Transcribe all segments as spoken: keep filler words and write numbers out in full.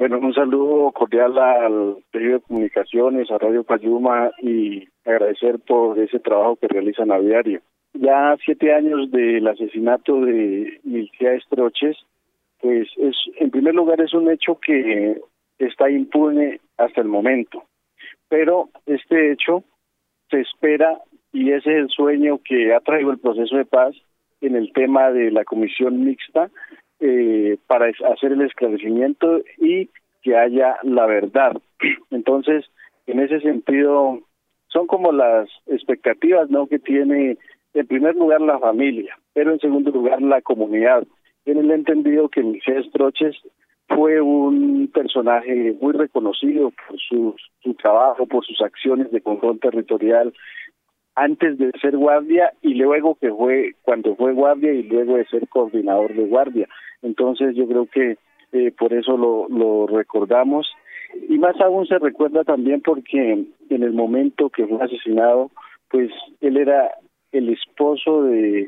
Bueno, un saludo cordial al medio de comunicaciones, a Radio Payuma, y agradecer por ese trabajo que realizan a diario. Ya siete años del asesinato de Milcia Estroches, pues es, en primer lugar, es un hecho que está impune hasta el momento, pero este hecho se espera, y ese es el sueño que ha traído el proceso de paz en el tema de la comisión mixta, eh, para hacer el esclarecimiento y que haya la verdad. Entonces, en ese sentido, son como las expectativas, ¿no?, que tiene en primer lugar la familia, pero en segundo lugar la comunidad. Tiene el entendido que Milcia Estroches fue un personaje muy reconocido por su, su trabajo, por sus acciones de control territorial, antes de ser guardia y luego que fue, cuando fue guardia y luego de ser coordinador de guardia. Entonces yo creo que eh, por eso lo, lo recordamos, y más aún se recuerda también porque en el momento que fue asesinado, pues él era el esposo de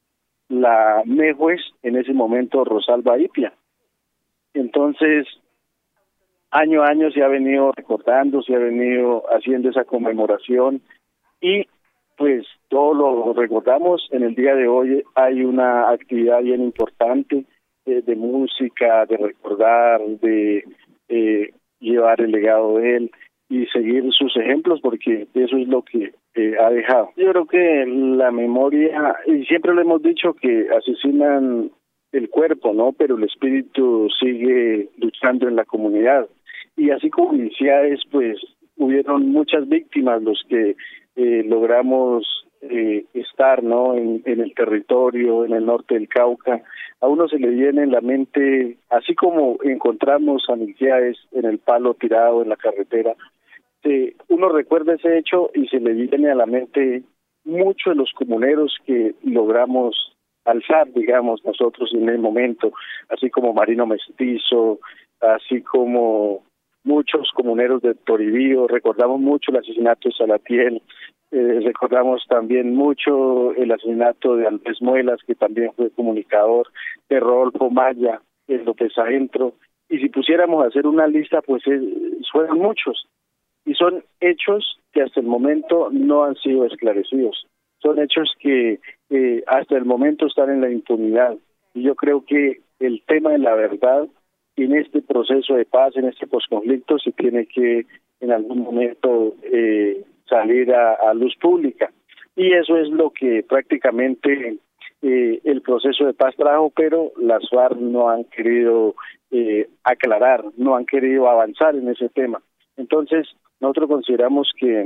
la Mejuez, en ese momento Rosalba Ipia. Entonces, año a año se ha venido recordando, se ha venido haciendo esa conmemoración, y pues todo lo recordamos. En el día de hoy hay una actividad bien importante eh, de música, de recordar, de eh, llevar el legado de él y seguir sus ejemplos, porque eso es lo que eh, ha dejado. Yo creo que la memoria, y siempre lo hemos dicho, que asesinan el cuerpo, ¿no?, pero el espíritu sigue luchando en la comunidad. Y así como iniciales, pues hubieron muchas víctimas los que eh, logramos eh, estar, ¿no?, en, en el territorio, en el norte del Cauca. A uno se le viene en la mente, así como encontramos a Milciades en el palo tirado en la carretera, eh, uno recuerda ese hecho y se le viene a la mente muchos de los comuneros que logramos alzar, digamos, nosotros en el momento, así como Marino Mestizo, así como muchos comuneros de Toribío. Recordamos mucho el asesinato de Salatiel, eh, recordamos también mucho el asesinato de Andrés Muelas, que también fue comunicador, de Rodolfo Maya, en López Adentro, y si pusiéramos a hacer una lista, pues eh, fueron muchos, y son hechos que hasta el momento no han sido esclarecidos, son hechos que eh, hasta el momento están en la impunidad, y yo creo que el tema de la verdad en este proceso de paz, en este posconflicto, se tiene que en algún momento eh, salir a, a luz pública. Y eso es lo que prácticamente eh, el proceso de paz trajo, pero las FARC no han querido eh, aclarar, no han querido avanzar en ese tema. Entonces, nosotros consideramos que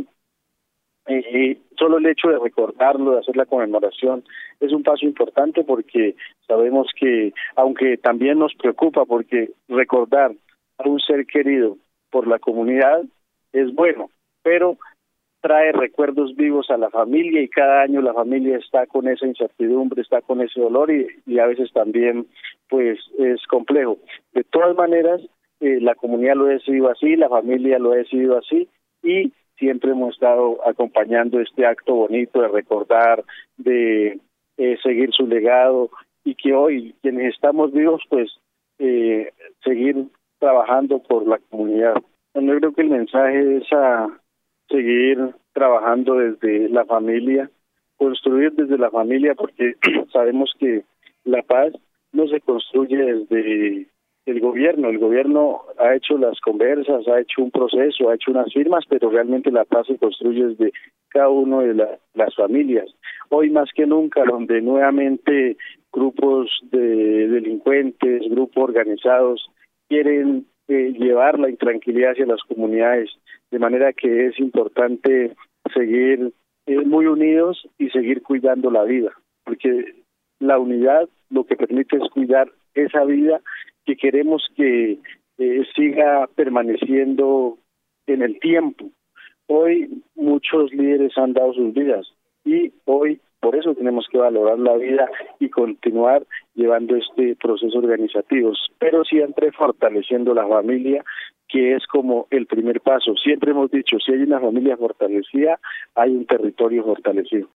Eh, solo el hecho de recordarlo, de hacer la conmemoración, es un paso importante, porque sabemos que, aunque también nos preocupa, porque recordar a un ser querido por la comunidad es bueno, pero trae recuerdos vivos a la familia, y cada año la familia está con esa incertidumbre, está con ese dolor, y, y a veces también pues es complejo. De todas maneras, eh, la comunidad lo ha decidido así, la familia lo ha decidido así, y siempre hemos estado acompañando este acto bonito de recordar, de eh, seguir su legado, y que hoy, quienes estamos vivos, pues eh, seguir trabajando por la comunidad. Bueno, yo creo que el mensaje es a seguir trabajando desde la familia, construir desde la familia, porque sabemos que la paz no se construye desde el gobierno. El gobierno ha hecho las conversas, ha hecho un proceso, ha hecho unas firmas, pero realmente la paz se construye desde cada uno de la, las familias. Hoy más que nunca, donde nuevamente grupos de delincuentes, grupos organizados quieren eh, llevar la intranquilidad hacia las comunidades, de manera que es importante seguir eh, muy unidos y seguir cuidando la vida, porque la unidad lo que permite es cuidar esa vida que queremos que eh, siga permaneciendo en el tiempo. Hoy muchos líderes han dado sus vidas, y hoy por eso tenemos que valorar la vida y continuar llevando este proceso organizativo, pero siempre fortaleciendo la familia, que es como el primer paso. Siempre hemos dicho, si hay una familia fortalecida, hay un territorio fortalecido.